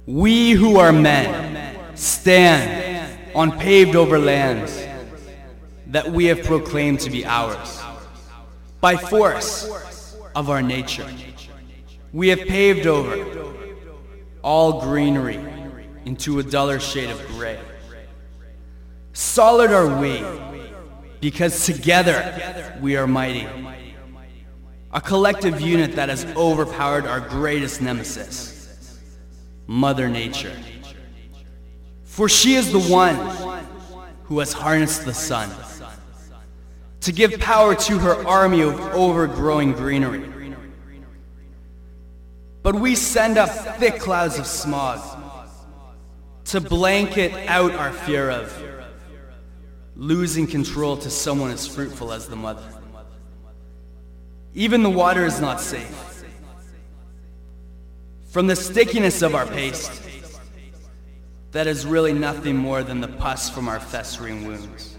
We who are men stand on paved over lands that we have proclaimed to be ours. By force of our nature, we have paved over all greenery into a duller shade of gray. Solid are we, because together we are mighty. A collective unit that has overpowered our greatest nemesis, Mother Nature. For she is the one who has harnessed the sun to give power to her army of overgrowing greenery. But we send up thick clouds of smog to blanket out our fear of losing control to someone as fruitful as the mother. Even the water is not safe from the stickiness of our paste that is really nothing more than the pus from our festering wounds.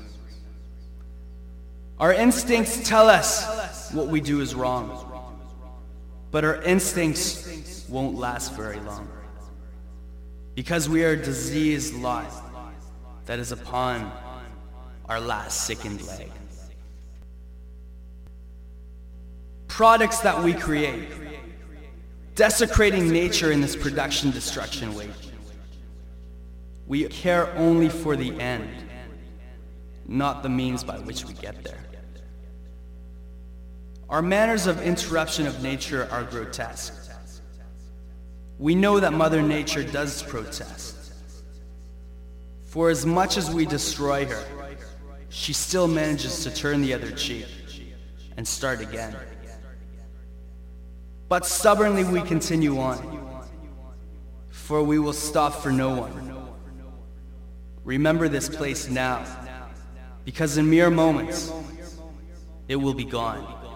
Our instincts tell us what we do is wrong, but our instincts won't last very long, because we are a diseased lot that is upon our last sickened leg. Products that we create, desecrating nature in this production-destruction way. We care only for the end, not the means by which we get there. Our manners of interruption of nature are grotesque. We know that Mother Nature does protest. For as much as we destroy her, she still manages to turn the other cheek and start again. But stubbornly we continue on, for we will stop for no one. Remember this place now, because in mere moments, it will be gone.